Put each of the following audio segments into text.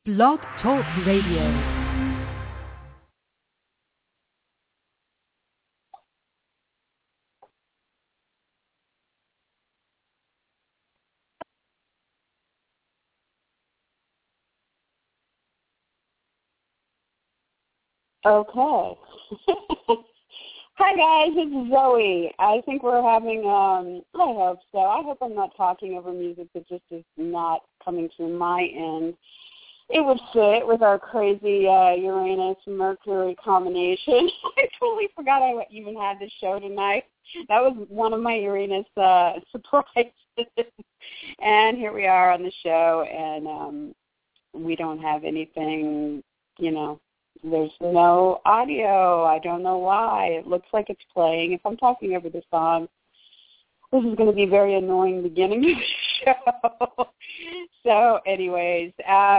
Blog Talk Radio. Okay. Hi guys, it's Zoe. I think we're having, I hope so. I hope I'm not talking over music that just is not coming through my end. It would fit with our crazy Uranus-Mercury combination. I totally forgot I even had this show tonight. That was one of my Uranus surprises. And here we are on the show, and we don't have anything, there's no audio. I don't know why. It looks like it's playing. If I'm talking over the song, this is going to be a very annoying beginning of the show. So anyways,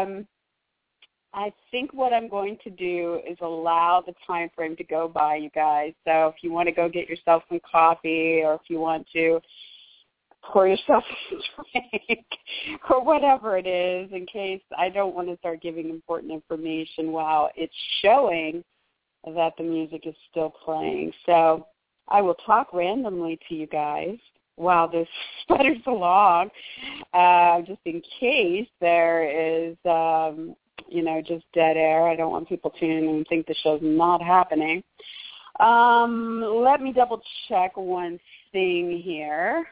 I think what I'm going to do is allow the time frame to go by, you guys. So if you want to go get yourself some coffee, or if you want to pour yourself a drink or whatever it is, in case I don't want to start giving important information while it's showing that the music is still playing. So I will talk randomly to you guys while this sputters along, just in case there is, just dead air. I don't want people tuning in and think the show's not happening. Let me double check one thing here.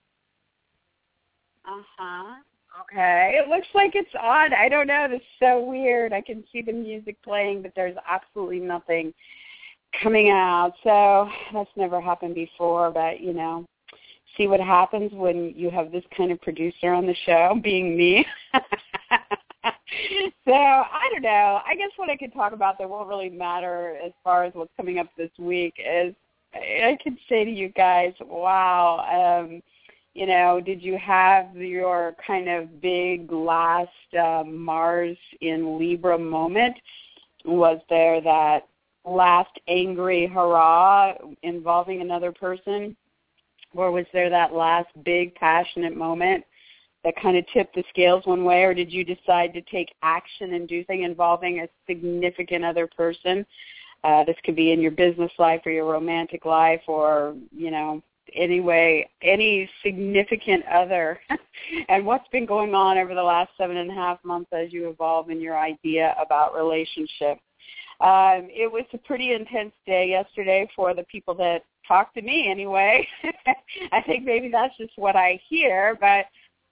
Okay. It looks like it's on. I don't know. This is so weird. I can see the music playing, but there's absolutely nothing coming out. So that's never happened before, but, see what happens when you have this kind of producer on the show, being me. So I don't know. I guess what I could talk about that won't really matter as far as what's coming up this week is I could say to you guys, wow, did you have your kind of big last Mars in Libra moment? Was there that last angry hurrah involving another person? Or was there that last big passionate moment that kind of tipped the scales one way? Or did you decide to take action and do things involving a significant other person? This could be in your business life or your romantic life, or, anyway, any significant other. And what's been going on over the last 7.5 months as you evolve in your idea about relationship? It was a pretty intense day yesterday for the people that talk to me anyway. I think maybe that's just what I hear, but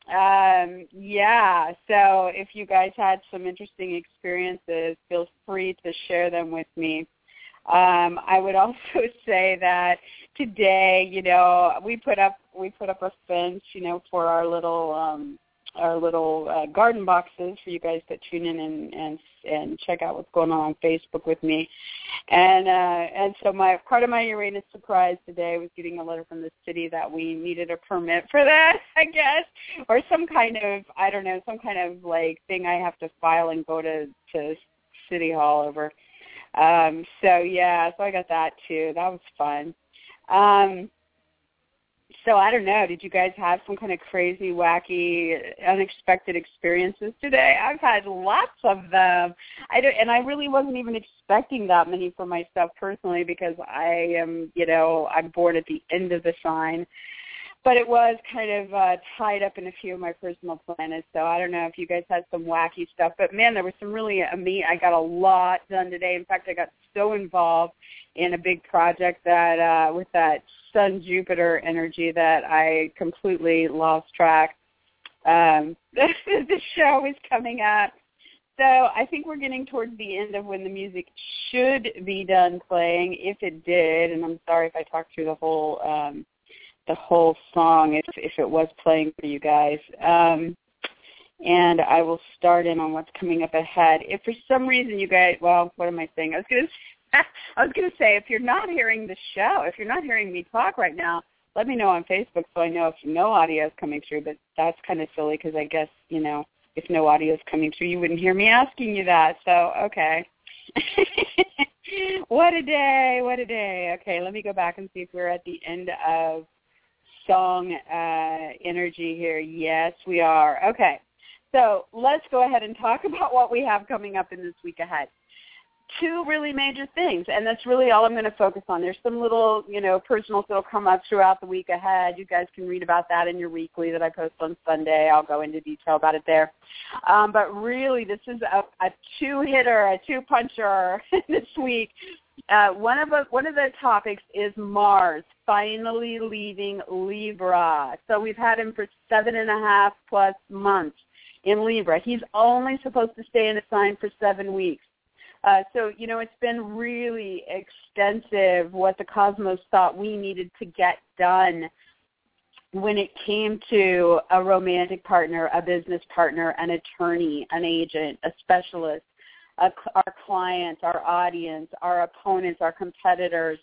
so if you guys had some interesting experiences, feel free to share them with me. I would also say that today, we put up a fence, for our little garden boxes for you guys that tune in and check out what's going on Facebook with me. And so part of my Uranus surprise today was getting a letter from the city that we needed a permit for that, I guess, or some kind of like thing I have to file and go to City Hall over. So I got that too. That was fun. So I don't know. Did you guys have some kind of crazy, wacky, unexpected experiences today? I've had lots of them. I really wasn't even expecting that many for myself personally, because I am, I'm born at the end of the sign. But it was kind of tied up in a few of my personal planets, so I don't know if you guys had some wacky stuff. But, man, there was some really I got a lot done today. In fact, I got so involved in a big project that with that Sun-Jupiter energy that I completely lost track. The show is coming up. So I think we're getting towards the end of when the music should be done playing, if it did. And I'm sorry if I talked through the whole song if it was playing for you guys. And I will start in on what's coming up ahead. If for some reason you guys, what am I saying? I was going to say, if you're not hearing the show, if you're not hearing me talk right now, let me know on Facebook so I know if no audio is coming through. But that's kind of silly because I guess, if no audio is coming through, you wouldn't hear me asking you that. So, okay. What a day, what a day. Okay, let me go back and see if we're at the end of song energy here. Yes, we are. Okay. So let's go ahead and talk about what we have coming up in this week ahead. Two really major things, and that's really all I'm going to focus on. There's some little, personals that will come up throughout the week ahead. You guys can read about that in your weekly that I post on Sunday. I'll go into detail about it there. But really, this is a two-hitter, a two-puncher this week. One of the topics is Mars finally leaving Libra. So we've had him for 7.5+ months in Libra. He's only supposed to stay in a sign for 7 weeks. So, it's been really extensive what the cosmos thought we needed to get done when it came to a romantic partner, a business partner, an attorney, an agent, a specialist, our clients, our audience, our opponents, our competitors,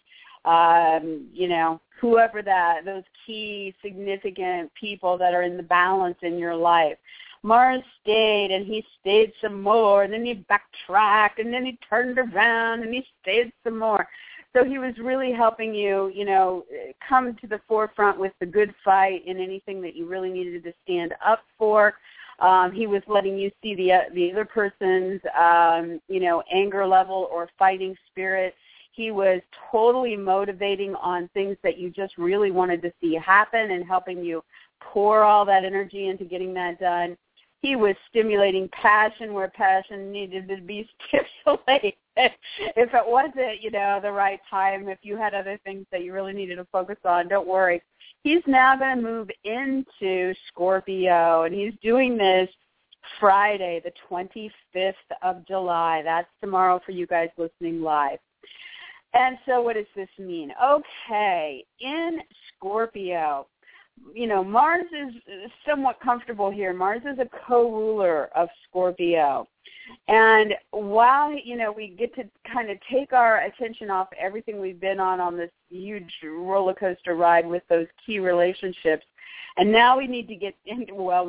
whoever those key significant people that are in the balance in your life. Mars stayed, and he stayed some more, and then he backtracked, and then he turned around, and he stayed some more. So he was really helping you, come to the forefront with the good fight in anything that you really needed to stand up for. He was letting you see the other person's, anger level or fighting spirit. He was totally motivating on things that you just really wanted to see happen and helping you pour all that energy into getting that done. He was stimulating passion where passion needed to be stimulated. If it wasn't, the right time, if you had other things that you really needed to focus on, don't worry. He's now going to move into Scorpio, and he's doing this Friday, the 25th of July. That's tomorrow for you guys listening live. And so what does this mean? Okay, in Scorpio, Mars is somewhat comfortable here. Mars is a co-ruler of Scorpio. And while, we get to kind of take our attention off everything we've been on this huge roller coaster ride with those key relationships, and now we need to get down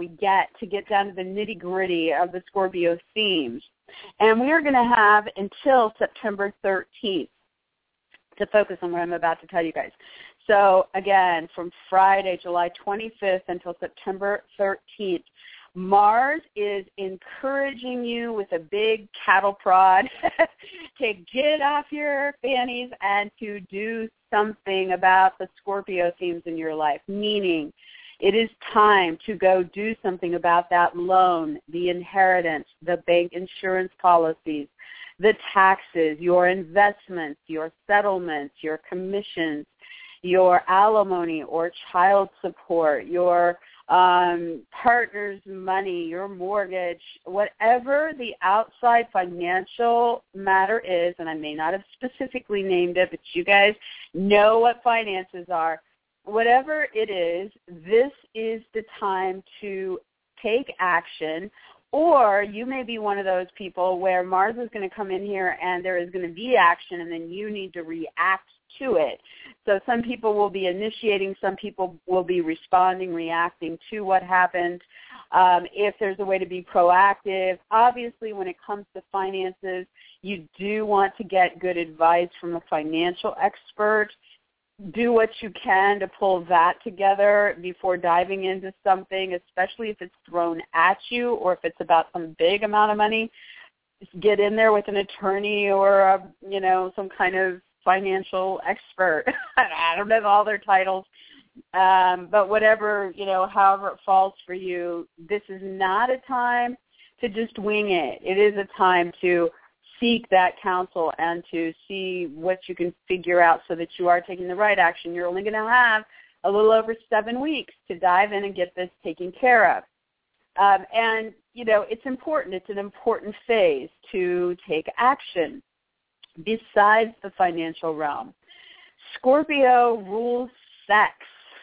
to the nitty-gritty of the Scorpio themes. And we are going to have until September 13th to focus on what I'm about to tell you guys. So, again, from Friday, July 25th until September 13th, Mars is encouraging you with a big cattle prod to get off your fannies and to do something about the Scorpio themes in your life, meaning it is time to go do something about that loan, the inheritance, the bank insurance policies, the taxes, your investments, your settlements, your commissions, your alimony or child support, your partner's money, your mortgage, whatever the outside financial matter is, and I may not have specifically named it, but you guys know what finances are. Whatever it is, this is the time to take action. Or you may be one of those people where Mars is going to come in here and there is going to be action and then you need to react to it. So some people will be initiating, some people will be responding, reacting to what happened. If there's a way to be proactive, obviously when it comes to finances, you do want to get good advice from a financial expert. Do what you can to pull that together before diving into something, especially if it's thrown at you or if it's about some big amount of money. Just get in there with an attorney or, some kind of financial expert. I don't know all their titles, but whatever, however it falls for you, this is not a time to just wing it. It is a time to seek that counsel and to see what you can figure out so that you are taking the right action. You're only going to have a little over 7 weeks to dive in and get this taken care of. And, it's important. It's an important phase to take action besides the financial realm. Scorpio rules sex.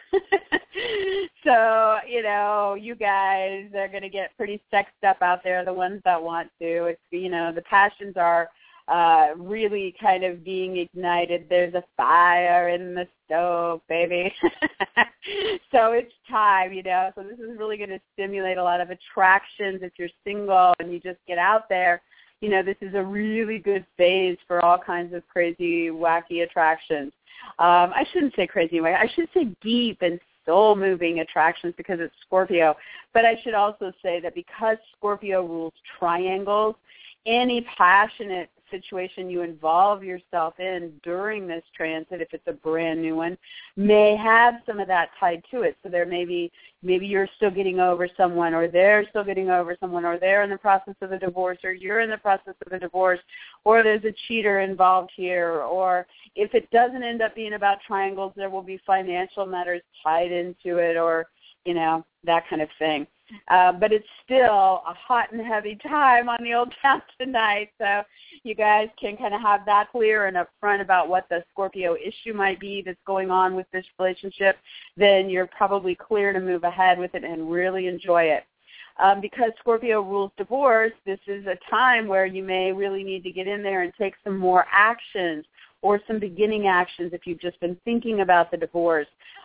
So, you guys are going to get pretty sexed up out there, the ones that want to. It's, the passions are really kind of being ignited. There's a fire in the stove, baby. So it's time, So this is really going to stimulate a lot of attractions if you're single and you just get out there. This is a really good phase for all kinds of crazy, wacky attractions. I shouldn't say crazy, I should say deep and soul-moving attractions because it's Scorpio. But I should also say that because Scorpio rules triangles, any passionate situation you involve yourself in during this transit, if it's a brand new one, may have some of that tied to it. So there maybe you're still getting over someone, or they're still getting over someone, or they're in the process of a divorce, or you're in the process of a divorce, or there's a cheater involved here, or if it doesn't end up being about triangles, there will be financial matters tied into it, or, that kind of thing. But it's still a hot and heavy time on the old town tonight, so you guys can kind of have that clear and upfront about what the Scorpio issue might be that's going on with this relationship. Then you're probably clear to move ahead with it and really enjoy it. Because Scorpio rules divorce, this is a time where you may really need to get in there and take some more actions or some beginning actions if you've just been thinking about the divorce.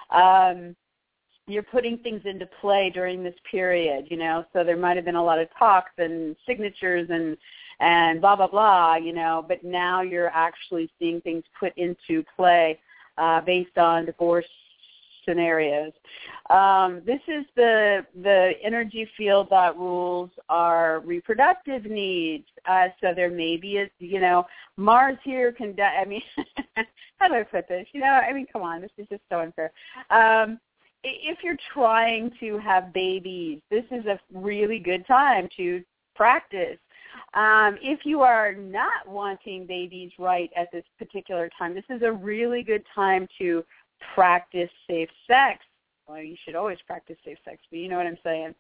You're putting things into play during this period, so there might have been a lot of talks and signatures and blah, blah, blah, but now you're actually seeing things put into play based on divorce scenarios. This is the energy field that rules our reproductive needs. So there may be Mars here can, how do I put this? Come on, this is just so unfair. If you're trying to have babies, this is a really good time to practice. If you are not wanting babies right at this particular time, this is a really good time to practice safe sex. Well, you should always practice safe sex, but you know what I'm saying.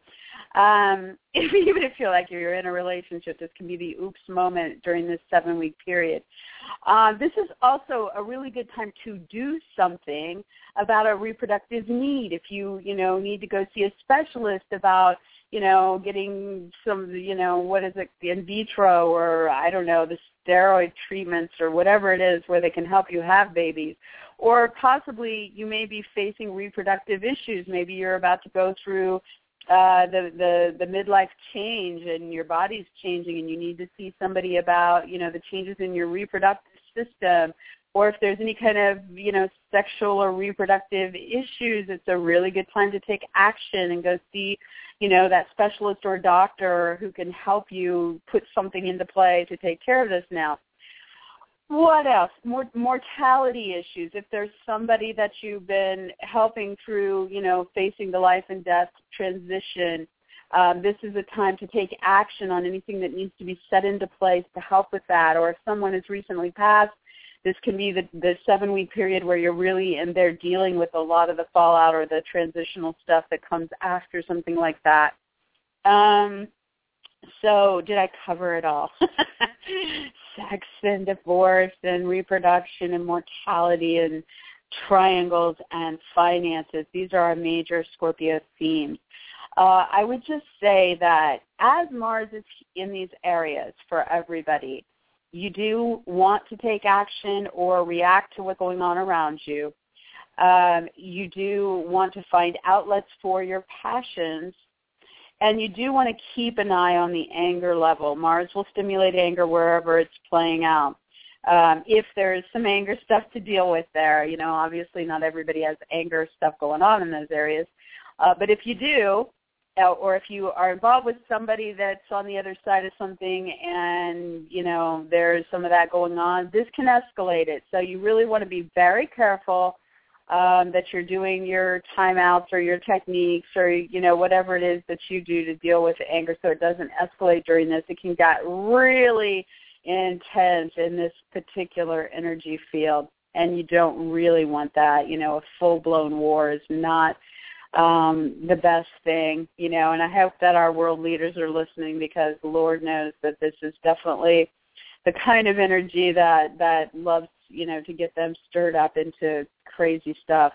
Even if you feel like you're in a relationship, this can be the oops moment during this 7-week period. This is also a really good time to do something about a reproductive need. If you, need to go see a specialist about, getting some, what is it, the in vitro or, I don't know, the steroid treatments or whatever it is where they can help you have babies. Or possibly you may be facing reproductive issues. Maybe you're about to go through the midlife change and your body's changing and you need to see somebody about, the changes in your reproductive system. Or if there's any kind of, sexual or reproductive issues, it's a really good time to take action and go see, that specialist or doctor who can help you put something into play to take care of this now. What else? Mortality issues. If there's somebody that you've been helping through, facing the life and death transition, this is a time to take action on anything that needs to be set into place to help with that. Or if someone has recently passed, this can be the 7-week period where you're really in there dealing with a lot of the fallout or the transitional stuff that comes after something like that. So did I cover it all? Sex and divorce and reproduction and mortality and triangles and finances. These are our major Scorpio themes. I would just say that as Mars is in these areas for everybody, you do want to take action or react to what's going on around you. You do want to find outlets for your passions. And you do want to keep an eye on the anger level. Mars will stimulate anger wherever it's playing out. If there's some anger stuff to deal with there, obviously not everybody has anger stuff going on in those areas. But if you do, or if you are involved with somebody that's on the other side of something and, there's some of that going on, this can escalate it. So you really want to be very careful that you're doing your timeouts or your techniques or, whatever it is that you do to deal with the anger so it doesn't escalate during this. It can get really intense in this particular energy field, and you don't really want that. A full-blown war is not the best thing, and I hope that our world leaders are listening because the Lord knows that this is definitely the kind of energy that loves, to get them stirred up into crazy stuff.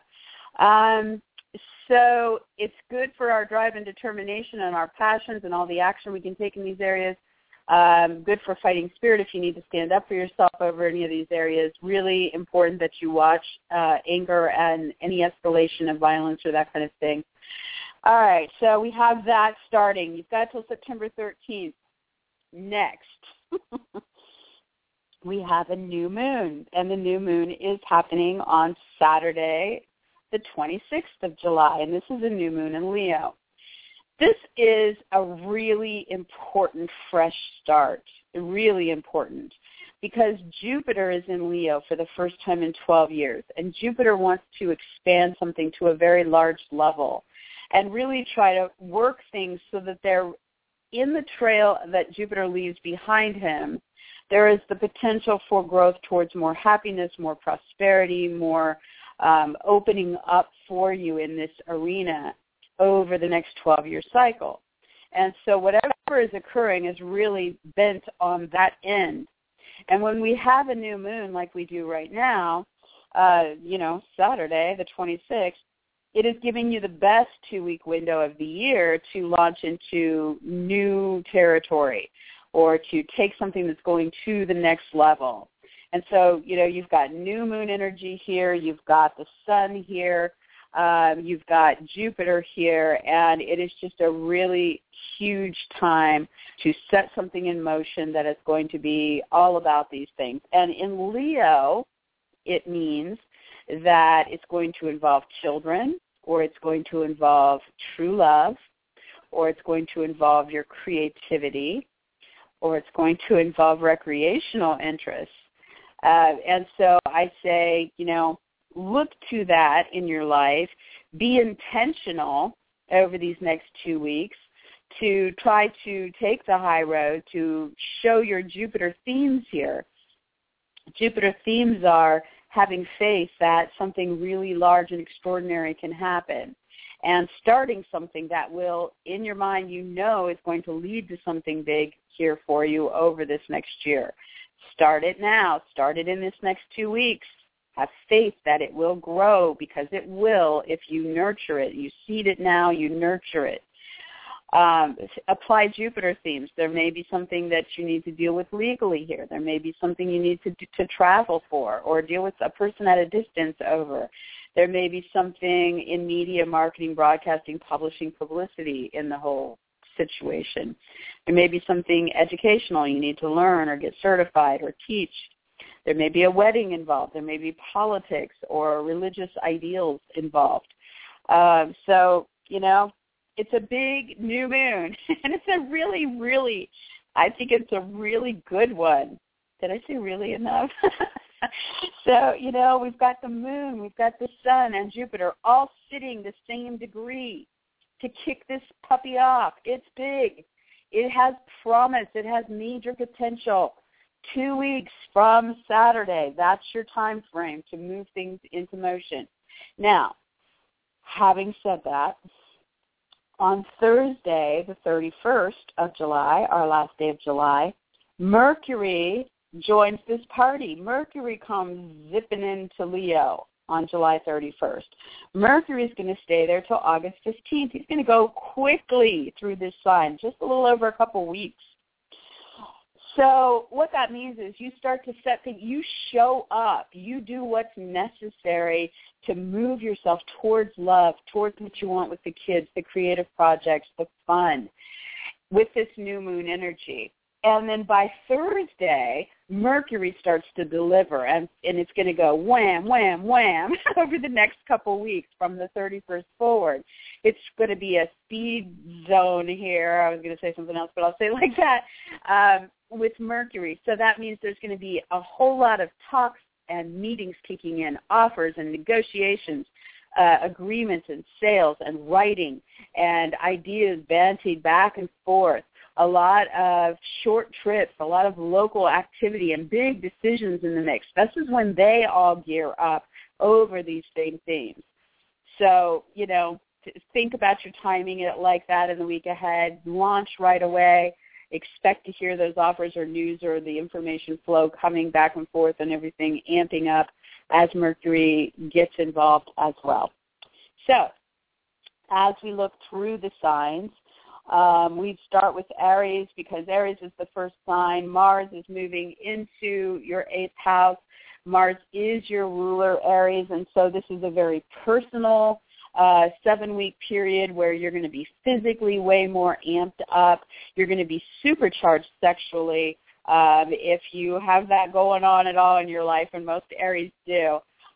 So it's good for our drive and determination and our passions and all the action we can take in these areas. Good for fighting spirit if you need to stand up for yourself over any of these areas. Really important that you watch anger and any escalation of violence or that kind of thing. All right, so we have that starting. You've got till September 13th. Next, we have a new moon, and the new moon is happening on Saturday, the 26th of July, and this is a new moon in Leo. This is a really important fresh start, really important, because Jupiter is in Leo for the first time in 12 years, and Jupiter wants to expand something to a very large level and really try to work things so that they're in the trail that Jupiter leaves behind him. There is the potential for growth towards more happiness, more prosperity, more opening up for you in this arena over the next 12-year cycle. And so whatever is occurring is really bent on that end. And when we have a new moon like we do right now, Saturday, the 26th, it is giving you the best 2-week window of the year to launch into new territory or to take something that's going to the next level. And so, you've got new moon energy here, you've got the sun here, you've got Jupiter here, and it is just a really huge time to set something in motion that is going to be all about these things. And in Leo, it means that it's going to involve children, or it's going to involve true love, or it's going to involve your creativity, or it's going to involve recreational interests. And so I say, look to that in your life. Be intentional over these next 2 weeks to try to take the high road, to show your Jupiter themes here. Jupiter themes are having faith that something really large and extraordinary can happen, and starting something that will, in your mind, is going to lead to something big here for you over this next year. Start it now. Start it in this next 2 weeks. Have faith that it will grow, because it will if you nurture it. You seed it now, you nurture it. Apply Jupiter themes. There may be something that you need to deal with legally here. There may be something you need to travel for or deal with a person at a distance over. There may be something in media, marketing, broadcasting, publishing, publicity in the whole situation. There may be something educational you need to learn or get certified or teach. There may be a wedding involved. There may be politics or religious ideals involved. It's a big new moon, and it's a really, I think it's a really good one. Did I say really enough? So, we've got the moon, we've got the sun, and Jupiter all sitting the same degree to kick this puppy off. It's big. It has promise. It has major potential. 2 weeks from Saturday, that's your time frame to move things into motion. Now, having said that, on Thursday, the 31st of July, our last day of July, Mercury joins this party. Mercury comes zipping into Leo on July 31st. Mercury is going to stay there till August 15th. He's going to go quickly through this sign, just a little over a couple weeks. So what that means is you start to set things, you show up, you do what's necessary to move yourself towards love, towards what you want with the kids, the creative projects, the fun, with this new moon energy. And then by Thursday, Mercury starts to deliver, and it's going to go wham, wham, wham over the next couple weeks from the 31st forward. It's going to be a speed zone here. I was going to say something else, but I'll say it like that, with Mercury. So that means there's going to be a whole lot of talks and meetings kicking in, offers and negotiations, agreements and sales and writing and ideas bantied back and forth. A lot of short trips, a lot of local activity, and big decisions in the mix. This is when they all gear up over these same themes. So, think about your timing it like that in the week ahead. Launch right away. Expect to hear those offers or news or the information flow coming back and forth and everything amping up as Mercury gets involved as well. So, as we look through the signs, we start with Aries because Aries is the first sign. Mars is moving into your 8th house. Mars is your ruler, Aries, and so this is a very personal 7-week period where you're going to be physically way more amped up. You're going to be supercharged sexually if you have that going on at all in your life, and most Aries do.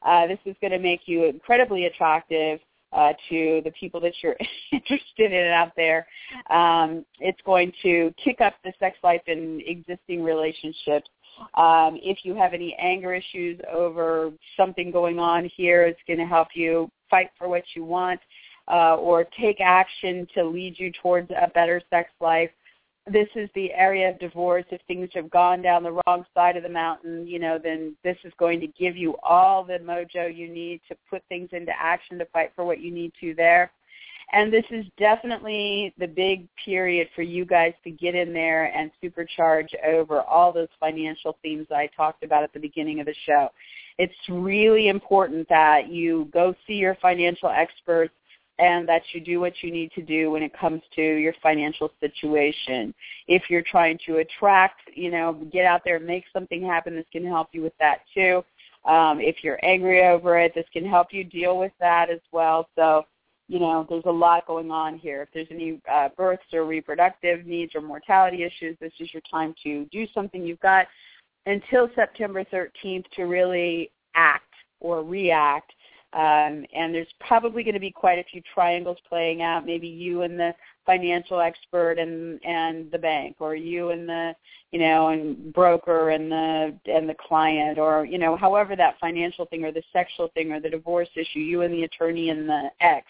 This is going to make you incredibly attractive to the people that you're interested in out there. It's going to kick up the sex life in existing relationships. If you have any anger issues over something going on here, it's going to help you fight for what you want or take action to lead you towards a better sex life. This is the area of divorce. If things have gone down the wrong side of the mountain, then this is going to give you all the mojo you need to put things into action to fight for what you need to there. And this is definitely the big period for you guys to get in there and supercharge over all those financial themes I talked about at the beginning of the show. It's really important that you go see your financial experts and that you do what you need to do when it comes to your financial situation. If you're trying to attract, get out there and make something happen, this can help you with that too. If you're angry over it, this can help you deal with that as well. So, there's a lot going on here. If there's any births or reproductive needs or mortality issues, this is your time to do something. You've got until September 13th to really act or react. And there's probably going to be quite a few triangles playing out, maybe you and the financial expert and the bank, or you and the, and broker and the client, or, however that financial thing or the sexual thing or the divorce issue, you and the attorney and the ex.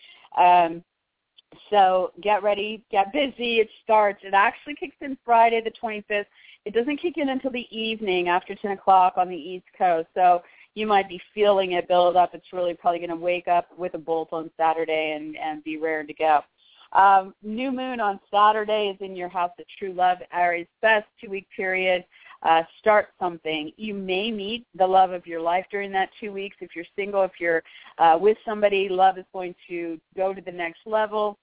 So get ready, get busy. It actually kicks in Friday the 25th. It doesn't kick in until the evening after 10 o'clock on the East Coast. So you might be feeling it build up. It's really probably going to wake up with a bolt on Saturday and be raring to go. New moon on Saturday is in your house of true love. Aries, best 2-week period. Start something. You may meet the love of your life during that 2 weeks. If you're single, if you're with somebody, love is going to go to the next level.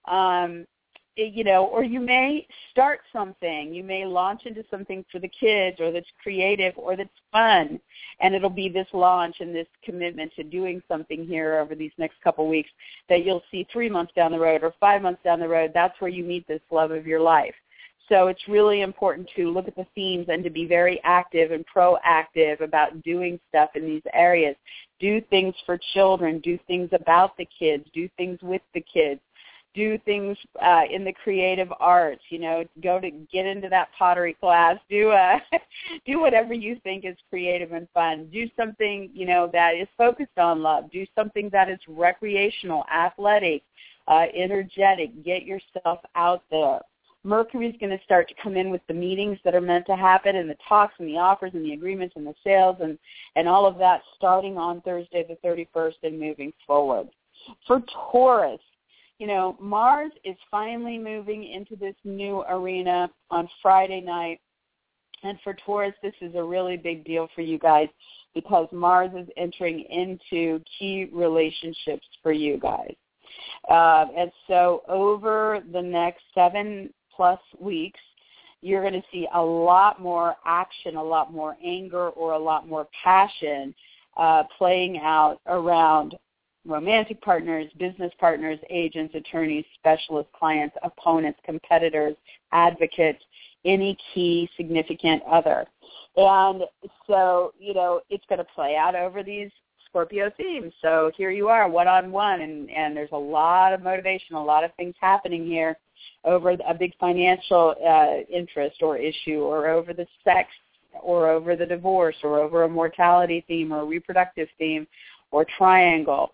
Or you may start something. You may launch into something for the kids, or that's creative, or that's fun, and it'll be this launch and this commitment to doing something here over these next couple weeks that you'll see 3 months down the road or 5 months down the road. That's where you meet this love of your life. So it's really important to look at the themes and to be very active and proactive about doing stuff in these areas. Do things for children. Do things about the kids. Do things with the kids. Do things in the creative arts, go to get into that pottery class, do whatever you think is creative and fun. Do something, that is focused on love. Do something that is recreational, athletic, energetic. Get yourself out there. Mercury's going to start to come in with the meetings that are meant to happen, and the talks and the offers and the agreements and the sales and all of that starting on Thursday the 31st and moving forward. For Taurus, Mars is finally moving into this new arena on Friday night. And for Taurus, this is a really big deal for you guys because Mars is entering into key relationships for you guys. And so over the next 7+ weeks, you're going to see a lot more action, a lot more anger, or a lot more passion playing out around romantic partners, business partners, agents, attorneys, specialists, clients, opponents, competitors, advocates, any key significant other. And so, it's going to play out over these Scorpio themes. So here you are, one-on-one, and there's a lot of motivation, a lot of things happening here over a big financial interest or issue, or over the sex, or over the divorce, or over a mortality theme, or a reproductive theme, or triangle.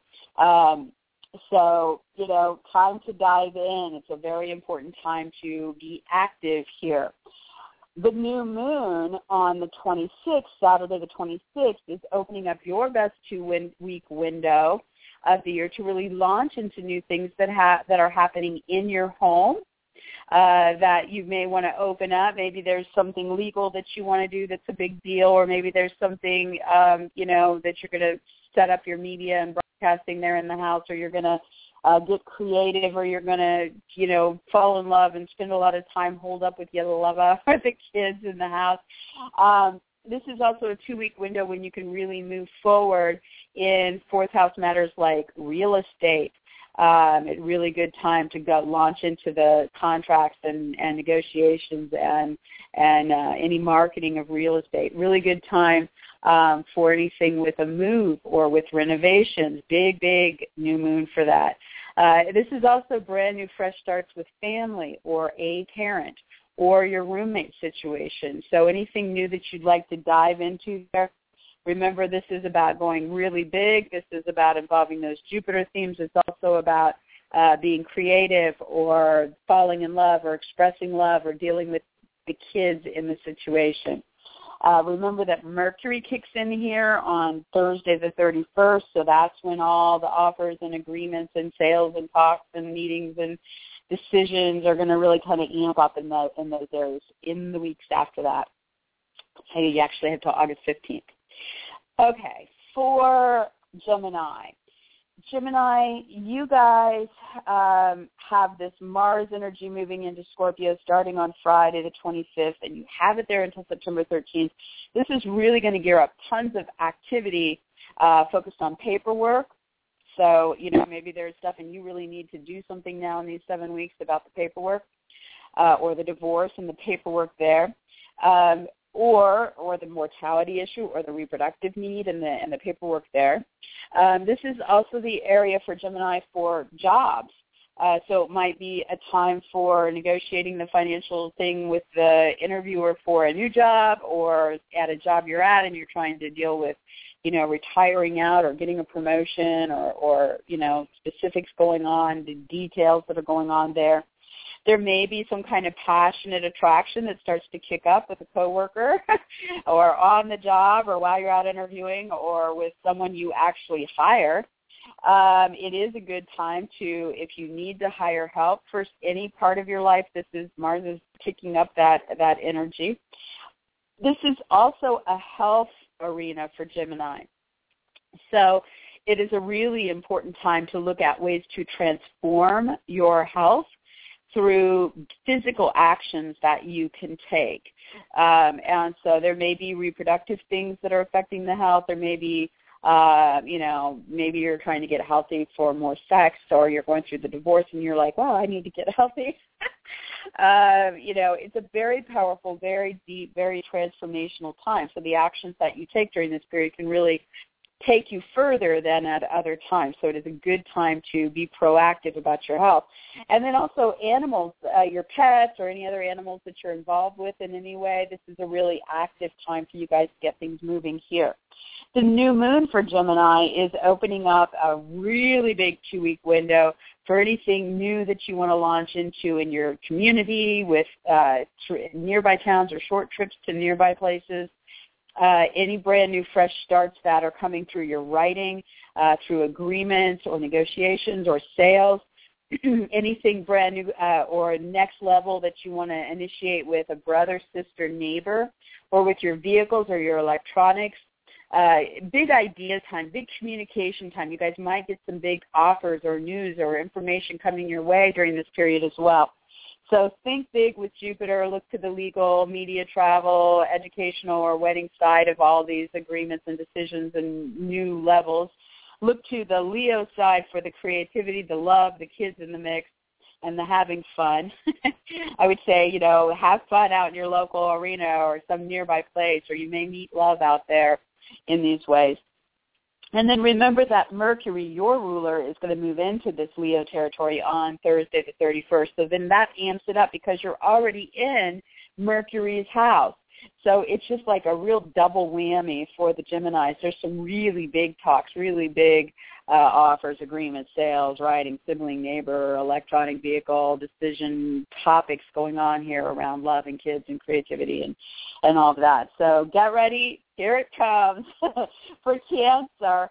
So, time to dive in. It's a very important time to be active here. The new moon on the 26th, Saturday the 26th, is opening up your best 2-week window of the year to really launch into new things that are happening in your home that you may want to open up. Maybe there's something legal that you want to do that's a big deal, or maybe there's something, that you're going to set up your media and broadcasting there in the house, or you're going to get creative, or you're going to, fall in love and spend a lot of time holed up with the love of the kids in the house. This is also a 2-week window when you can really move forward in fourth house matters like real estate, A really good time to go launch into the contracts and negotiations and any marketing of real estate. Really good time for anything with a move or with renovations. Big new moon for that. This is also brand new fresh starts with family or a parent or your roommate situation. So anything new that you'd like to dive into there, remember this is about going really big. This is about involving those Jupiter themes. It's also about being creative or falling in love or expressing love or dealing with the kids in the situation. Remember that Mercury kicks in here on Thursday the 31st, so that's when all the offers and agreements and sales and talks and meetings and decisions are going to really kind of amp up in those areas in the weeks after that. So you actually have till August 15th. Okay, for Gemini. Gemini, you guys have this Mars energy moving into Scorpio starting on Friday the 25th, and you have it there until September 13th. This is really going to gear up tons of activity focused on paperwork. So, maybe there's stuff and you really need to do something now in these 7 weeks about the paperwork or the divorce and the paperwork there. Or the mortality issue or the reproductive need and the paperwork there. This is also the area for Gemini for jobs. So it might be a time for negotiating the financial thing with the interviewer for a new job or at a job you're at and you're trying to deal with, retiring out or getting a promotion or specifics going on, the details that are going on there. There may be some kind of passionate attraction that starts to kick up with a coworker or on the job or while you're out interviewing or with someone you actually hire. It is a good time to, if you need to hire help for any part of your life, Mars is kicking up that energy. This is also a health arena for Gemini. So it is a really important time to look at ways to transform your health through physical actions that you can take. And so there may be reproductive things that are affecting the health. There may be, maybe you're trying to get healthy for more sex or you're going through the divorce and you're like, well, I need to get healthy. It's a very powerful, very deep, very transformational time. So the actions that you take during this period can really take you further than at other times. So it is a good time to be proactive about your health. And then also animals, your pets or any other animals that you're involved with in any way, this is a really active time for you guys to get things moving here. The new moon for Gemini is opening up a really big 2-week window for anything new that you want to launch into in your community with nearby towns or short trips to nearby places. Any brand new fresh starts that are coming through your writing, through agreements or negotiations or sales, anything brand new or next level that you want to initiate with a brother, sister, neighbor, or with your vehicles or your electronics. Big idea time, big communication time. You guys might get some big offers or news or information coming your way during this period as well. So think big with Jupiter. Look to the legal, media, travel, educational, or wedding side of all these agreements and decisions and new levels. Look to the Leo side for the creativity, the love, the kids in the mix, and the having fun. I would say, have fun out in your local arena or some nearby place, or you may meet love out there in these ways. And then remember that Mercury, your ruler, is going to move into this Leo territory on Thursday the 31st. So then that amps it up because you're already in Mercury's house. So it's just like a real double whammy for the Geminis. There's some really big talks, really big offers, agreements, sales, writing, sibling, neighbor, electronic vehicle, decision topics going on here around love and kids and creativity and all of that. So get ready. Here it comes. For Cancer,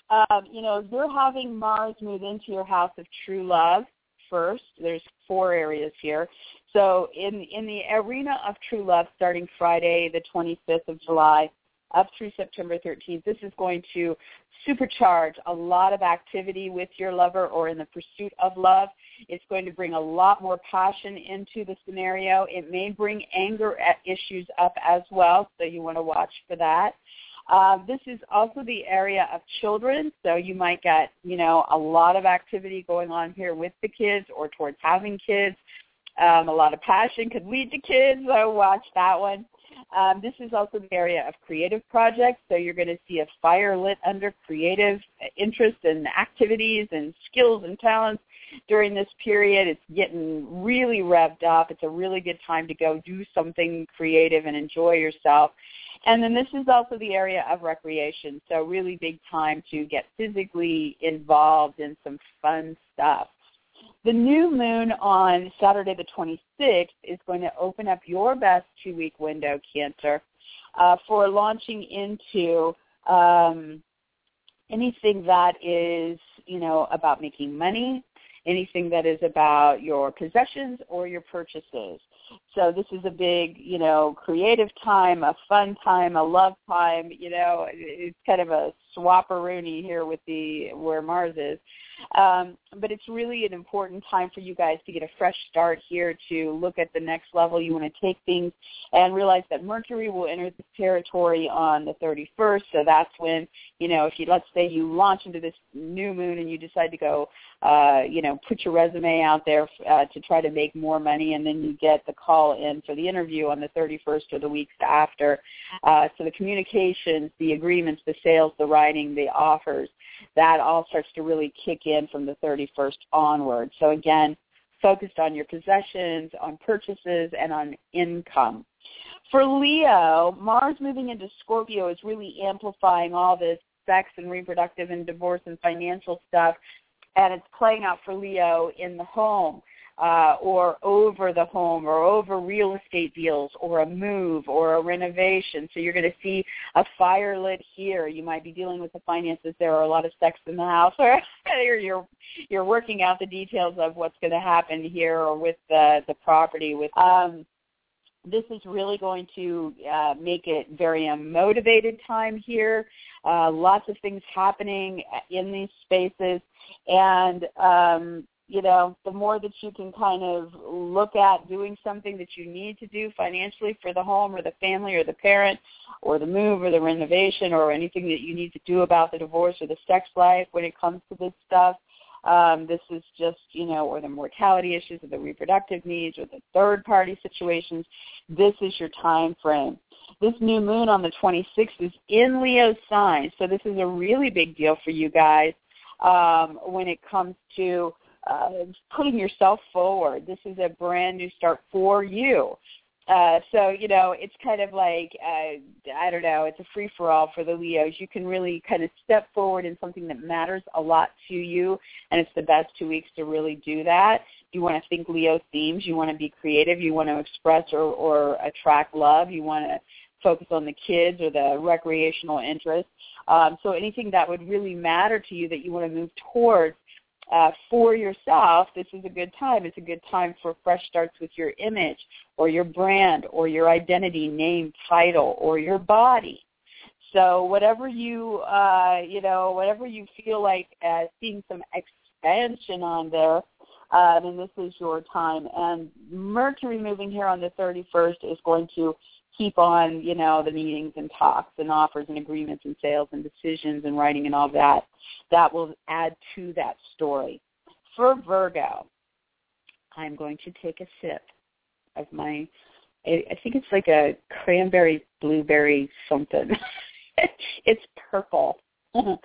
you're having Mars move into your house of true love first. There's 4 areas here. So in the arena of true love, starting Friday the 25th of July up through September 13th, this is going to supercharge a lot of activity with your lover or in the pursuit of love. It's going to bring a lot more passion into the scenario. It may bring anger issues up as well, so you want to watch for that. This is also the area of children, so you might get, a lot of activity going on here with the kids or towards having kids. A lot of passion could lead to kids, so watch that one. This is also the area of creative projects, so you're going to see a fire lit under creative interests and activities and skills and talents during this period. It's getting really revved up. It's a really good time to go do something creative and enjoy yourself. And then this is also the area of recreation, so really big time to get physically involved in some fun stuff. The new moon on Saturday the 26th is going to open up your best 2-week window, Cancer, for launching into anything that is, about making money, anything that is about your possessions or your purchases. So this is a big, creative time, a fun time, a love time. It's kind of a swap-a-rooney here with where Mars is. But it's really an important time for you guys to get a fresh start here, to look at the next level. You want to take things and realize that Mercury will enter the territory on the 31st. So that's when, let's say you launch into this new moon and you decide to go, put your resume out there to try to make more money, and then you get the call in for the interview on the 31st or the weeks after. So the communications, the agreements, the sales, the writing, the offers, that all starts to really kick in from the 31st onward. So again, focused on your possessions, on purchases, and on income. For Leo, Mars moving into Scorpio is really amplifying all this sex and reproductive and divorce and financial stuff, and it's playing out for Leo in the home. Or over the home, or over real estate deals, or a move, or a renovation. So you're going to see a fire lit here. You might be dealing with the finances. There are a lot of sex in the house, or you're working out the details of what's going to happen here, or with the property. This is really going to make it very motivated time here. Lots of things happening in these spaces, and the more that you can kind of look at doing something that you need to do financially for the home or the family or the parent or the move or the renovation or anything that you need to do about the divorce or the sex life when it comes to this stuff. This is just, or the mortality issues or the reproductive needs or the third-party situations. This is your time frame. This new moon on the 26th is in Leo's sign, so this is a really big deal for you guys when it comes to putting yourself forward. This is a brand new start for you. So, it's kind of like, it's a free-for-all for the Leos. You can really kind of step forward in something that matters a lot to you, and it's the best 2 weeks to really do that. You want to think Leo themes. You want to be creative. You want to express or attract love. You want to focus on the kids or the recreational interests. So anything that would really matter to you that you want to move towards, for yourself, this is a good time. It's a good time for fresh starts with your image or your brand or your identity, name, title, or your body. So whatever you, whatever you feel like seeing some expansion on there, then this is your time. And Mercury moving here on the 31st is going to keep on, the meetings and talks and offers and agreements and sales and decisions and writing and all that. That will add to that story. For Virgo, I'm going to take a sip of I think it's like a cranberry, blueberry something. It's purple. All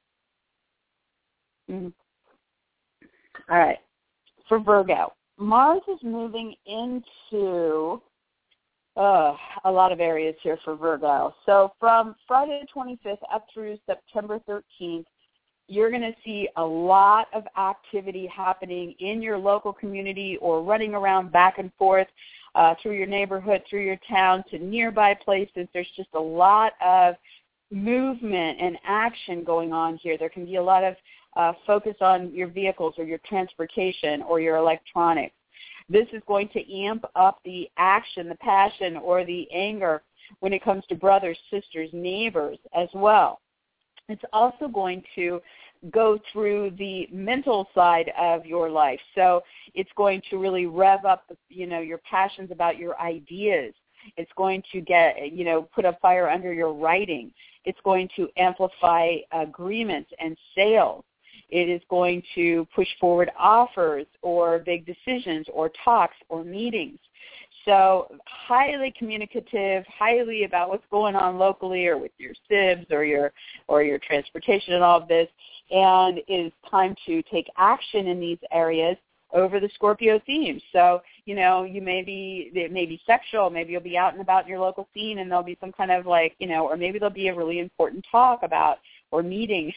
right. For Virgo, Mars is moving into a lot of areas here for Virgo. So from Friday the 25th up through September 13th, you're going to see a lot of activity happening in your local community or running around back and forth through your neighborhood, through your town to nearby places. There's just a lot of movement and action going on here. There can be a lot of focus on your vehicles or your transportation or your electronics. This is going to amp up the action, the passion, or the anger when it comes to brothers, sisters, neighbors as well. It's also going to go through the mental side of your life. So it's going to really rev up, your passions about your ideas, It's going to put a fire under your writing. It's going to amplify agreements and sales. It is going to push forward offers or big decisions or talks or meetings. So highly communicative, highly about what's going on locally or with your SIBs or your transportation and all of this. And it is time to take action in these areas over the Scorpio theme. So, it may be sexual. Maybe you'll be out and about in your local scene and there'll be some kind of or maybe there'll be a really important talk about or meeting,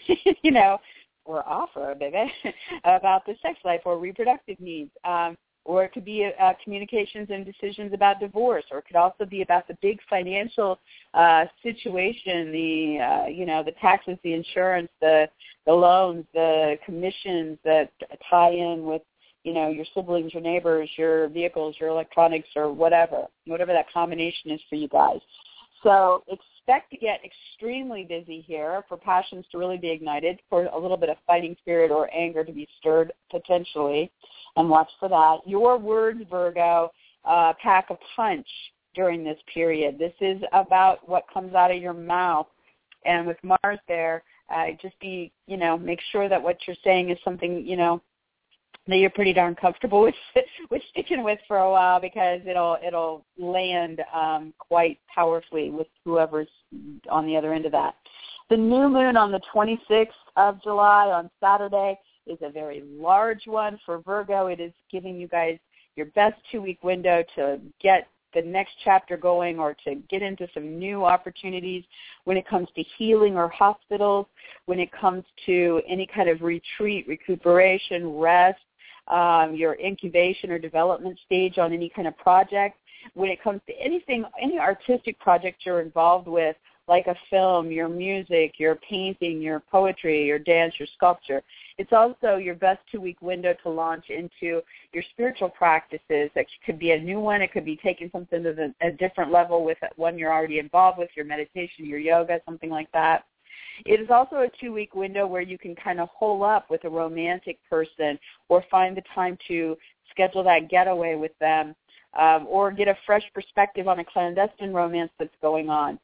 or offer, baby, about the sex life or reproductive needs. Or it could be communications and decisions about divorce, or it could also be about the big financial situation, the taxes, the insurance, the loans, the commissions that tie in with, your siblings, your neighbors, your vehicles, your electronics, or whatever that combination is for you guys. So expect to get extremely busy here, for passions to really be ignited, for a little bit of fighting spirit or anger to be stirred potentially, and watch for that. Your words, Virgo, pack a punch during this period. This is about what comes out of your mouth. And with Mars there, just make sure that what you're saying is something, that you're pretty darn comfortable with sticking with for a while, because it'll land quite powerfully with whoever's on the other end of that. The new moon on the 26th of July on Saturday is a very large one for Virgo. It is giving you guys your best 2-week window to get the next chapter going or to get into some new opportunities when it comes to healing or hospitals, when it comes to any kind of retreat, recuperation, rest, your incubation or development stage on any kind of project. When it comes to anything, any artistic project you're involved with, like a film, your music, your painting, your poetry, your dance, your sculpture. It's also your best 2-week window to launch into your spiritual practices. That could be a new one. It could be taking something to a different level with one you're already involved with, your meditation, your yoga, something like that. It is also a 2-week window where you can kind of hole up with a romantic person or find the time to schedule that getaway with them, or get a fresh perspective on a clandestine romance that's going on.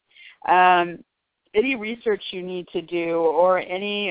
Any research you need to do or any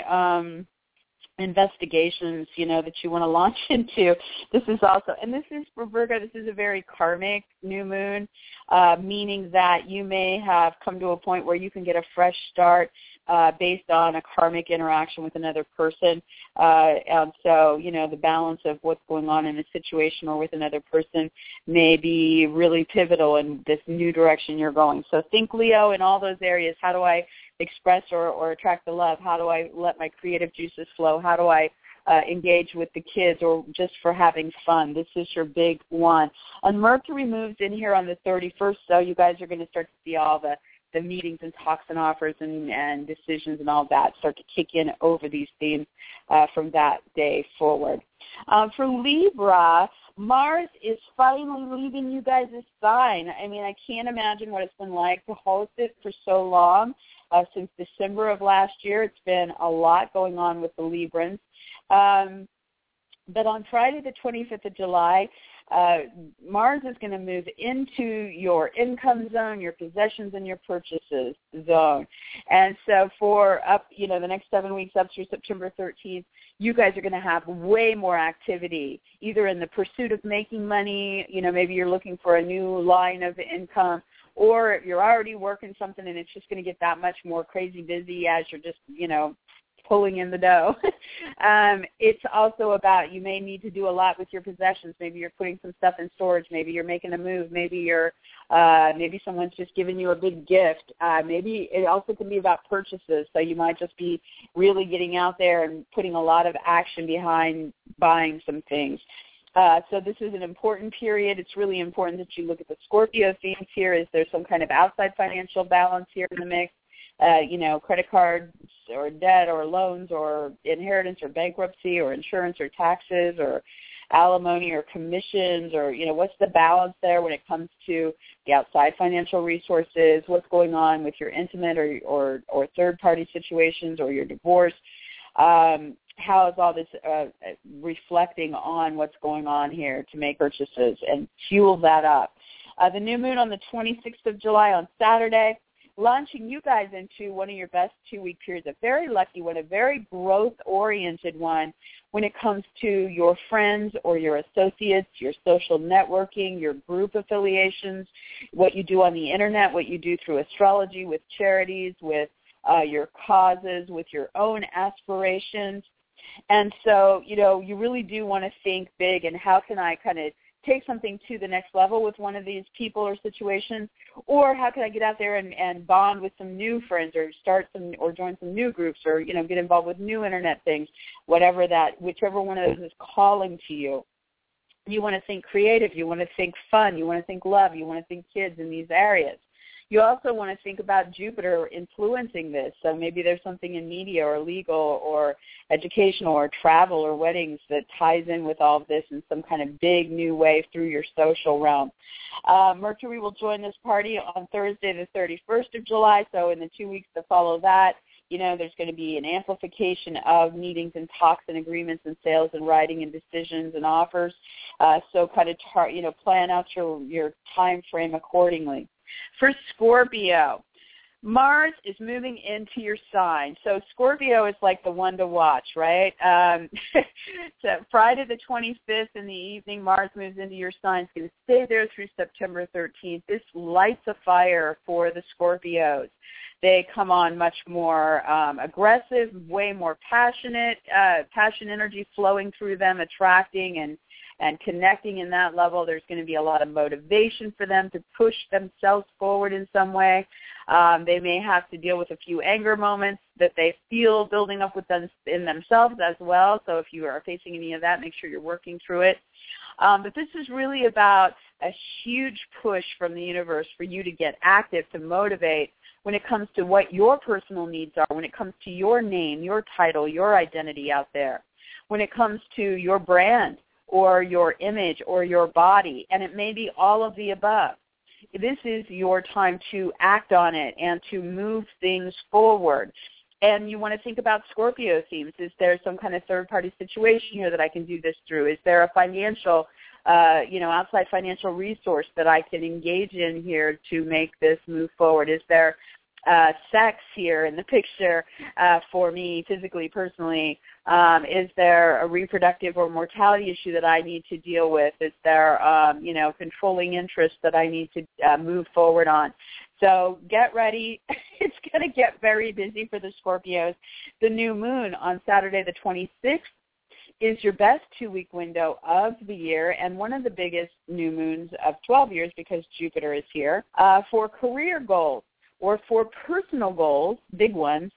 investigations, that you want to launch into. This is also, and this is for Virgo, this is a very karmic new moon, meaning that you may have come to a point where you can get a fresh start based on a karmic interaction with another person. And so, the balance of what's going on in a situation or with another person may be really pivotal in this new direction you're going. So think, Leo, in all those areas. How do I express or attract the love? How do I let my creative juices flow? How do I engage with the kids or just for having fun? This is your big one. And Mercury moves in here on the 31st, so you guys are going to start to see all the meetings and talks and offers and decisions and all that start to kick in over these themes from that day forward. For Libra, Mars is finally leaving you guys a sign. I mean, I can't imagine what it's been like to host it for so long. Since December of last year, it's been a lot going on with the Librans. But on Friday the 25th of July, Mars is going to move into your income zone, your possessions, and your purchases zone. And so for the next 7 weeks up through September 13th, you guys are going to have way more activity, either in the pursuit of making money, maybe you're looking for a new line of income, or if you're already working something and it's just going to get that much more crazy busy as you're just, pulling in the dough. It's also about, you may need to do a lot with your possessions. Maybe you're putting some stuff in storage. Maybe you're making a move. Maybe maybe someone's just giving you a big gift. Maybe it also can be about purchases. So you might just be really getting out there and putting a lot of action behind buying some things. So this is an important period. It's really important that you look at the Scorpio themes here. Is there some kind of outside financial balance here in the mix? Credit cards or debt or loans or inheritance or bankruptcy or insurance or taxes or alimony or commissions or, what's the balance there when it comes to the outside financial resources? What's going on with your intimate or third-party situations or your divorce? How is all this reflecting on what's going on here to make purchases and fuel that up? The new moon on the 26th of July on Saturday, launching you guys into one of your best 2-week periods, a very lucky one, a very growth-oriented one when it comes to your friends or your associates, your social networking, your group affiliations, what you do on the Internet, what you do through astrology, with charities, with your causes, with your own aspirations. And so, you really do want to think big, and how can I kind of take something to the next level with one of these people or situations, or how can I get out there and bond with some new friends, or join some new groups, or get involved with new Internet things, whichever one of those is calling to you. You want to think creative, you want to think fun, you want to think love, you want to think kids in these areas. You also want to think about Jupiter influencing this. So maybe there's something in media or legal or educational or travel or weddings that ties in with all of this in some kind of big new way through your social realm. Mercury will join this party on Thursday, the 31st of July. So in the 2 weeks that follow that, there's going to be an amplification of meetings and talks and agreements and sales and writing and decisions and offers. So kind of plan out your time frame accordingly. For Scorpio, Mars is moving into your sign. So Scorpio is like the one to watch, right? So Friday the 25th in the evening, Mars moves into your sign. It's going to stay there through September 13th. This lights a fire for the Scorpios. They come on much more aggressive, way more passionate, passion energy flowing through them, attracting and connecting in that level. There's going to be a lot of motivation for them to push themselves forward in some way. They may have to deal with a few anger moments that they feel building up with them in themselves as well. So if you are facing any of that, make sure you're working through it. But this is really about a huge push from the universe for you to get active, to motivate when it comes to what your personal needs are, when it comes to your name, your title, your identity out there, when it comes to your brand or your image or your body, and it may be all of the above. This is your time to act on it and to move things forward. And you want to think about Scorpio themes. Is there some kind of third-party situation here that I can do this through? Is there a financial, outside financial resource that I can engage in here to make this move forward? Is there sex here in the picture for me physically, personally? Is there a reproductive or mortality issue that I need to deal with? Is there, controlling interest that I need to move forward on? So get ready. It's going to get very busy for the Scorpios. The new moon on Saturday the 26th is your best 2-week window of the year and one of the biggest new moons of 12 years because Jupiter is here. For career goals or for personal goals, big ones,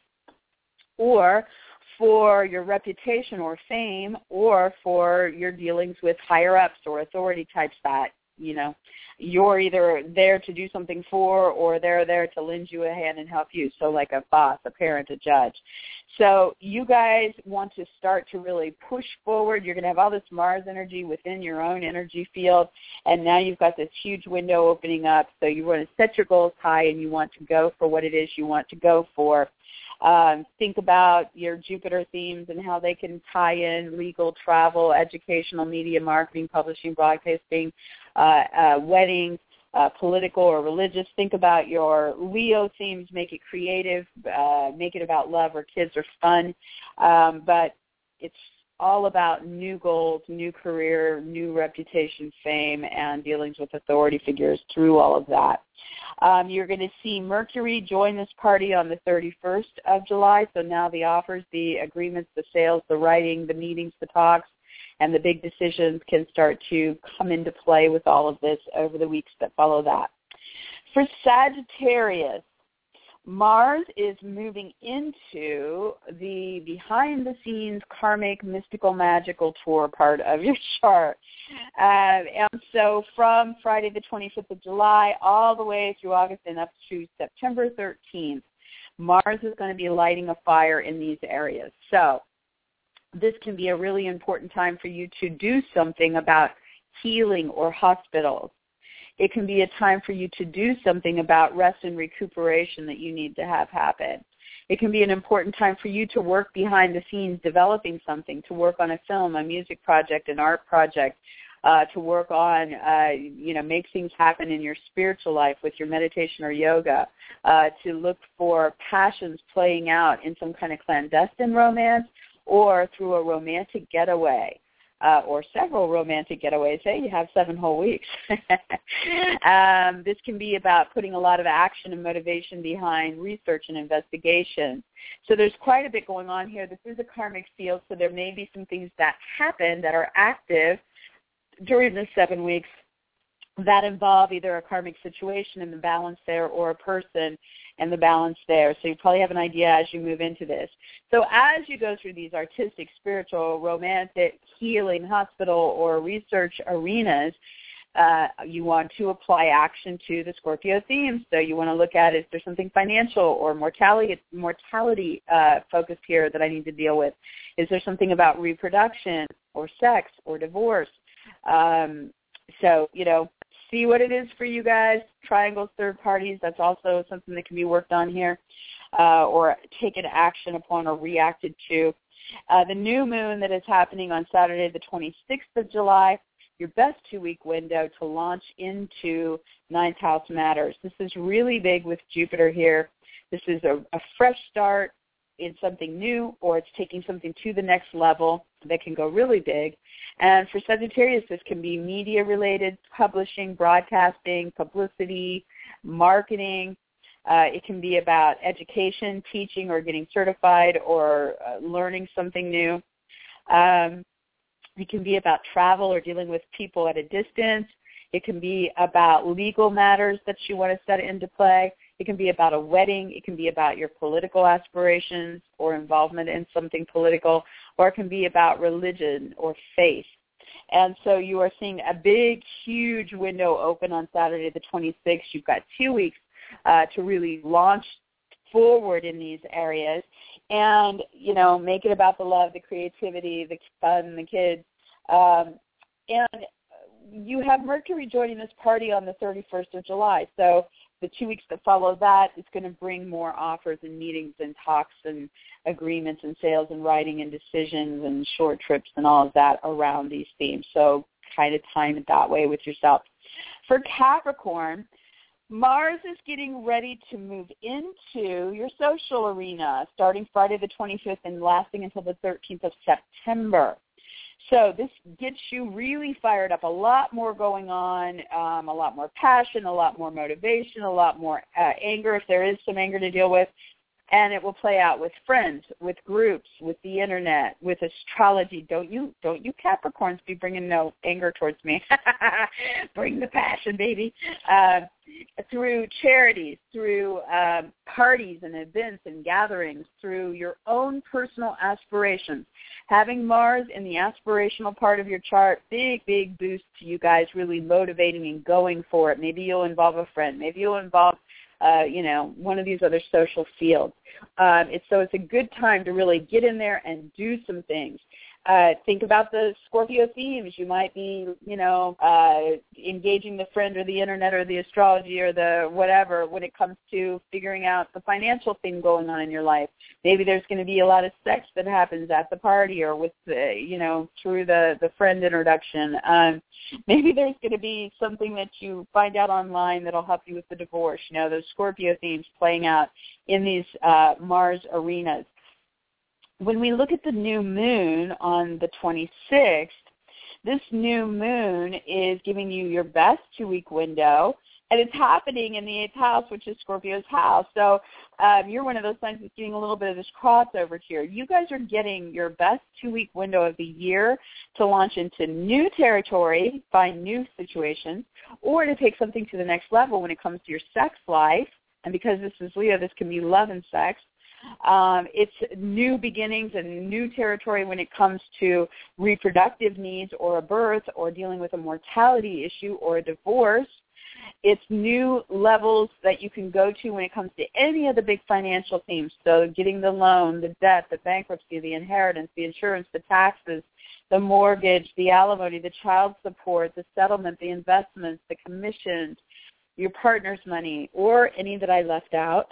or for your reputation or fame, or for your dealings with higher-ups or authority types that, you're either there to do something for or they're there to lend you a hand and help you. So like a boss, a parent, a judge. So you guys want to start to really push forward. You're going to have all this Mars energy within your own energy field, and now you've got this huge window opening up. So you want to set your goals high, and you want to go for what it is you want to go for. Think about your Jupiter themes and how they can tie in legal, travel, educational, media, marketing, publishing, broadcasting, weddings, political or religious. Think about your Leo themes. Make it creative. Make it about love or kids or fun. But it's all about new goals, new career, new reputation, fame, and dealings with authority figures through all of that. You're going to see Mercury join this party on the 31st of July. So now the offers, the agreements, the sales, the writing, the meetings, the talks, and the big decisions can start to come into play with all of this over the weeks that follow that. For Sagittarius, Mars is moving into the behind-the-scenes karmic, mystical, magical tour part of your chart. And so from Friday the 25th of July all the way through August and up to September 13th, Mars is going to be lighting a fire in these areas. So this can be a really important time for you to do something about healing or hospitals. It can be a time for you to do something about rest and recuperation that you need to have happen. It can be an important time for you to work behind the scenes developing something, to work on a film, a music project, an art project, to work on, make things happen in your spiritual life with your meditation or yoga, to look for passions playing out in some kind of clandestine romance or through a romantic getaway. Or several romantic getaways. Hey, you have 7 whole weeks. This can be about putting a lot of action and motivation behind research and investigation. So there's quite a bit going on here. This is a karmic field, so there may be some things that happen that are active during the 7 weeks that involve either a karmic situation and the balance there or a person and the balance there. So you probably have an idea as you move into this. So as you go through these artistic, spiritual, romantic, healing, hospital, or research arenas, you want to apply action to the Scorpio themes. So you want to look at, is there something financial or mortality focused here that I need to deal with? Is there something about reproduction or sex or divorce? See what it is for you guys. Triangles, third parties, that's also something that can be worked on here, or taken action upon or reacted to. The new moon that is happening on Saturday, the 26th of July, your best 2-week window to launch into ninth house matters. This is really big with Jupiter here. This is a fresh start in something new, or it's taking something to the next level that can go really big. And for Sagittarius, this can be media-related, publishing, broadcasting, publicity, marketing. It can be about education, teaching, or getting certified, or learning something new. It can be about travel or dealing with people at a distance. It can be about legal matters that you want to set into play. It can be about a wedding. It can be about your political aspirations or involvement in something political, or it can be about religion or faith. And so you are seeing a big, huge window open on Saturday the 26th. You've got 2 weeks to really launch forward in these areas and, make it about the love, the creativity, the fun, the kids. And you have Mercury joining this party on the 31st of July. So the 2 weeks that follow that is going to bring more offers and meetings and talks and agreements and sales and writing and decisions and short trips and all of that around these themes. So kind of time it that way with yourself. For Capricorn, Mars is getting ready to move into your social arena starting Friday the 25th and lasting until the 13th of September. So this gets you really fired up, a lot more going on, a lot more passion, a lot more motivation, a lot more anger if there is some anger to deal with. And it will play out with friends, with groups, with the internet, with astrology. Don't you Capricorns be bringing no anger towards me. Bring the passion, baby. Through charities, through parties and events and gatherings, through your own personal aspirations. Having Mars in the aspirational part of your chart, big, big boost to you guys really motivating and going for it. Maybe you'll involve a friend. Maybe you'll involve one of these other social fields. It's a good time to really get in there and do some things. Think about the Scorpio themes. You might be, engaging the friend or the internet or the astrology or the whatever when it comes to figuring out the financial thing going on in your life. Maybe there's going to be a lot of sex that happens at the party or with, through the friend introduction. Maybe there's going to be something that you find out online that'll help you with the divorce. Those Scorpio themes playing out in these Mars arenas. When we look at the new moon on the 26th, this new moon is giving you your best 2-week window, and it's happening in the 8th house, which is Scorpio's house. So you're one of those signs that's getting a little bit of this crossover here. You guys are getting your best 2-week window of the year to launch into new territory, find new situations, or to take something to the next level when it comes to your sex life. And because this is Leo, this can be love and sex. It's new beginnings and new territory when it comes to reproductive needs or a birth or dealing with a mortality issue or a divorce. It's new levels that you can go to when it comes to any of the big financial themes. So getting the loan, the debt, the bankruptcy, the inheritance, the insurance, the taxes, the mortgage, the alimony, the child support, the settlement, the investments, the commissions, your partner's money, or any that I left out.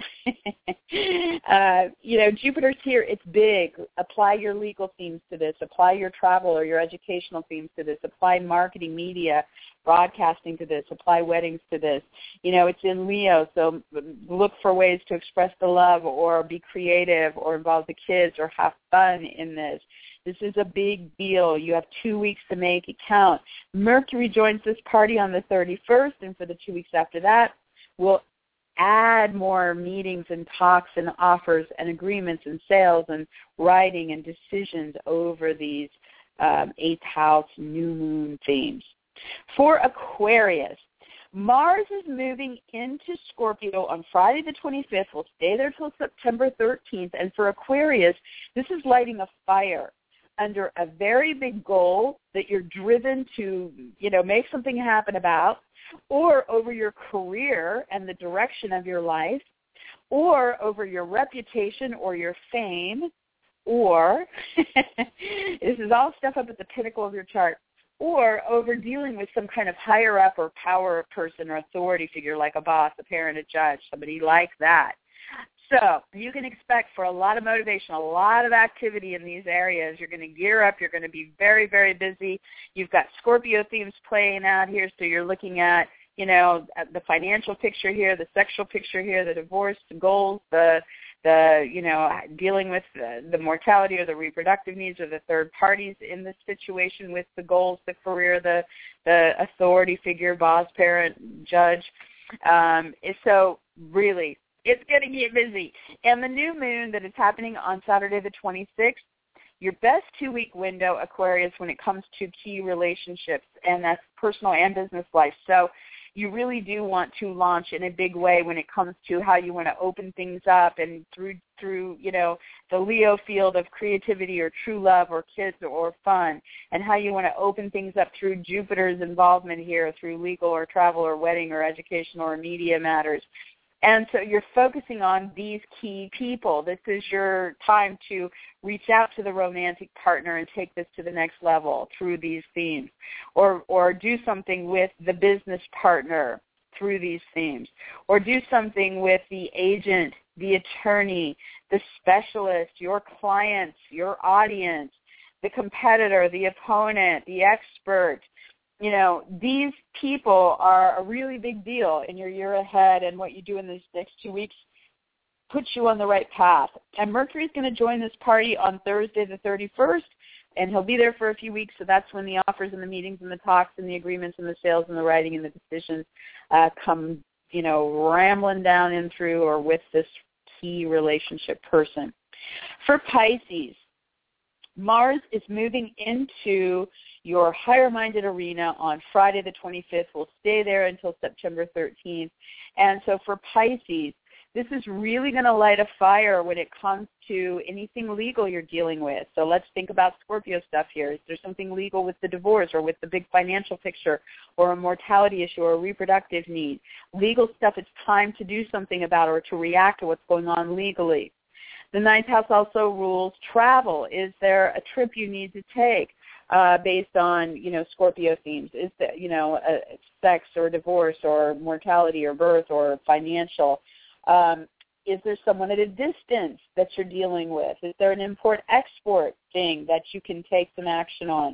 Jupiter's here. It's big. Apply your legal themes to this. Apply your travel or your educational themes to this. Apply marketing, media, broadcasting to this. Apply weddings to this. It's in Leo, so look for ways to express the love or be creative or involve the kids or have fun in this. This is a big deal. You have 2 weeks to make it count. Mercury joins this party on the 31st, and for the 2 weeks after that, we'll add more meetings and talks and offers and agreements and sales and writing and decisions over these 8th house new moon themes. For Aquarius, Mars is moving into Scorpio on Friday the 25th. We'll stay there till September 13th. And for Aquarius, this is lighting a fire under a very big goal that you're driven to, make something happen about, or over your career and the direction of your life, or over your reputation or your fame, or this is all stuff up at the pinnacle of your chart, or over dealing with some kind of higher up or power person or authority figure like a boss, a parent, a judge, somebody like that. So you can expect for a lot of motivation, a lot of activity in these areas. You're going to gear up. You're going to be very, very busy. You've got Scorpio themes playing out here, so you're looking at, the financial picture here, the sexual picture here, the divorce, the goals, the dealing with the mortality or the reproductive needs or the third parties in this situation with the goals, the career, the authority figure, boss, parent, judge. So really, it's going to get busy. And the new moon that is happening on Saturday the 26th, your best 2-week window, Aquarius, when it comes to key relationships, and that's personal and business life. So you really do want to launch in a big way when it comes to how you want to open things up and through the Leo field of creativity or true love or kids or fun, and how you want to open things up through Jupiter's involvement here through legal or travel or wedding or education or media matters. And so you're focusing on these key people. This is your time to reach out to the romantic partner and take this to the next level through these themes, or do something with the business partner through these themes, or do something with the agent, the attorney, the specialist, your clients, your audience, the competitor, the opponent, the expert. These people are a really big deal in your year ahead, and what you do in these next 2 weeks puts you on the right path. And Mercury is going to join this party on Thursday the 31st, and he'll be there for a few weeks, so that's when the offers and the meetings and the talks and the agreements and the sales and the writing and the decisions come, rambling down in through or with this key relationship person. For Pisces, Mars is moving into your higher-minded arena on Friday the 25th. We'll stay there until September 13th. And so for Pisces, this is really going to light a fire when it comes to anything legal you're dealing with. So let's think about Scorpio stuff here. Is there something legal with the divorce or with the big financial picture or a mortality issue or a reproductive need? Legal stuff, it's time to do something about or to react to what's going on legally. The 9th house also rules travel. Is there a trip you need to take based on, Scorpio themes? Is there, sex or divorce or mortality or birth or financial? Is there someone at a distance that you're dealing with? Is there an import-export thing that you can take some action on?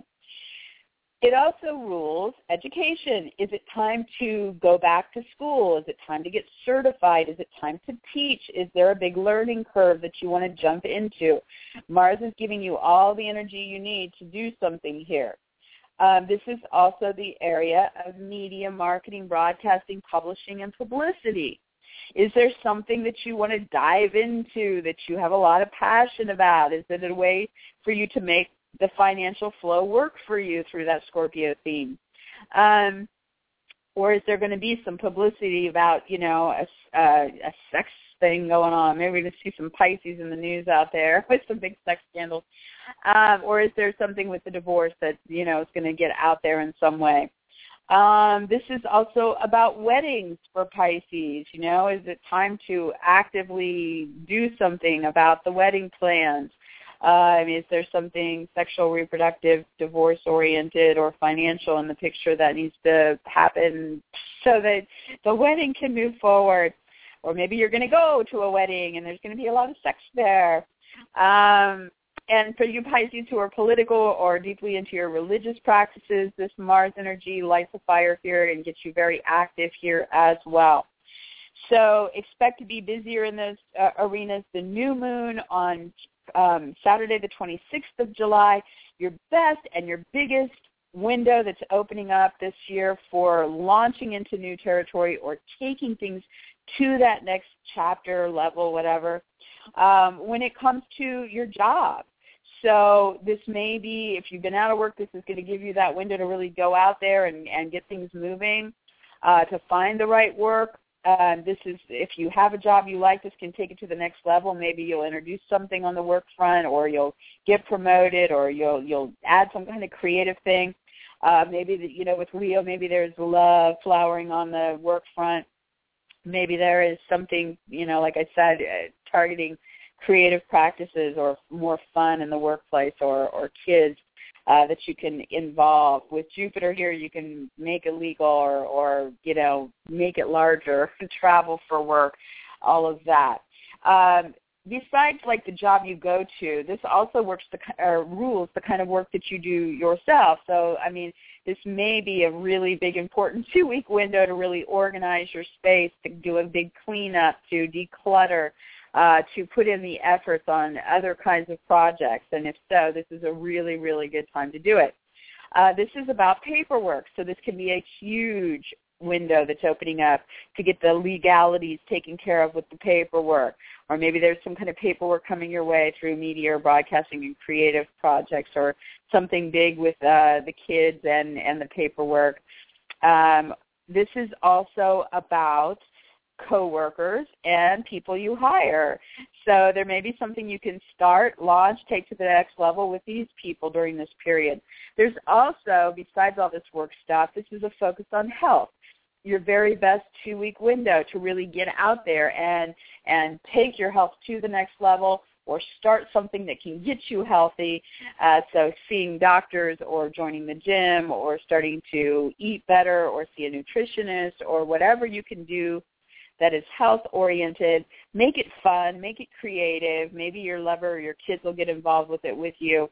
It also rules education. Is it time to go back to school? Is it time to get certified? Is it time to teach? Is there a big learning curve that you want to jump into? Mars is giving you all the energy you need to do something here. This is also the area of media, marketing, broadcasting, publishing, and publicity. Is there something that you want to dive into that you have a lot of passion about? Is it a way for you to make the financial flow work for you through that Scorpio theme? Or is there going to be some publicity about, a sex thing going on? Maybe we're going to see some Pisces in the news out there with some big sex scandals. Or is there something with the divorce that, is going to get out there in some way? This is also about weddings for Pisces. Is it time to actively do something about the wedding plans? Is there something sexual, reproductive, divorce-oriented, or financial in the picture that needs to happen so that the wedding can move forward? Or maybe you're going to go to a wedding and there's going to be a lot of sex there. And for you Pisces who are political or deeply into your religious practices, this Mars energy lights a fire here and gets you very active here as well. So expect to be busier in those arenas. The new moon on Saturday the 26th of July, your best and your biggest window that's opening up this year for launching into new territory or taking things to that next chapter, level, whatever, when it comes to your job. So this may be, if you've been out of work, this is going to give you that window to really go out there and get things moving, to find the right work. This is, if you have a job you like, this can take it to the next level. Maybe you'll introduce something on the work front, or you'll get promoted, or you'll add some kind of creative thing. Maybe, with Leo, maybe there's love flowering on the work front. Maybe there is something, like I said, targeting creative practices or more fun in the workplace or kids that you can involve. With Jupiter here, you can make it legal or make it larger, travel for work, all of that. Besides, like, the job you go to, this also rules the kind of work that you do yourself. So, this may be a really big, important 2-week window to really organize your space, to do a big cleanup, to declutter, to put in the efforts on other kinds of projects. And if so, this is a really, really good time to do it. This is about paperwork, so this can be a huge window that's opening up to get the legalities taken care of with the paperwork. Or maybe there's some kind of paperwork coming your way through media or broadcasting and creative projects, or something big with the kids and the paperwork. This is also about coworkers and people you hire. So there may be something you can start, launch, take to the next level with these people during this period. There's also, besides all this work stuff, this is a focus on health. Your very best 2-week window to really get out there and take your health to the next level, or start something that can get you healthy. So seeing doctors, or joining the gym, or starting to eat better, or see a nutritionist, or whatever you can do that is health-oriented. Make it fun. Make it creative. Maybe your lover or your kids will get involved with it with you.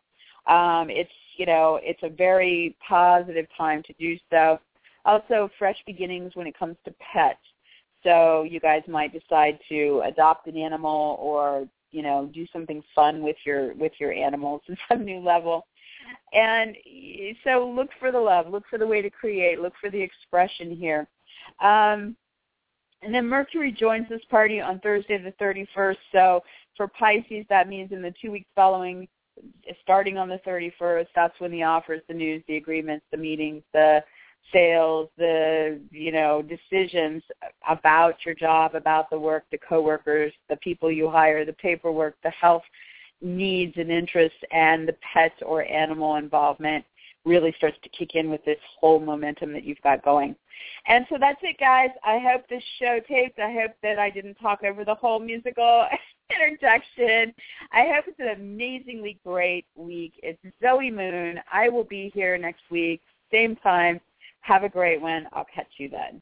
It's a very positive time to do so. Also, fresh beginnings when it comes to pets. So you guys might decide to adopt an animal, or do something fun with your animals at some new level. And so look for the love, look for the way to create, look for the expression here. And then Mercury joins this party on Thursday the 31st. So for Pisces, that means in the 2 weeks following, starting on the 31st, that's when the offers, the news, the agreements, the meetings, the sales, the decisions about your job, about the work, the coworkers, the people you hire, the paperwork, the health needs and interests, and the pet or animal involvement really starts to kick in with this whole momentum that you've got going. And so that's it, guys. I hope this show taped. I hope that I didn't talk over the whole musical introduction. I hope it's an amazingly great week. It's Zoe Moon. I will be here next week, same time. Have a great one. I'll catch you then.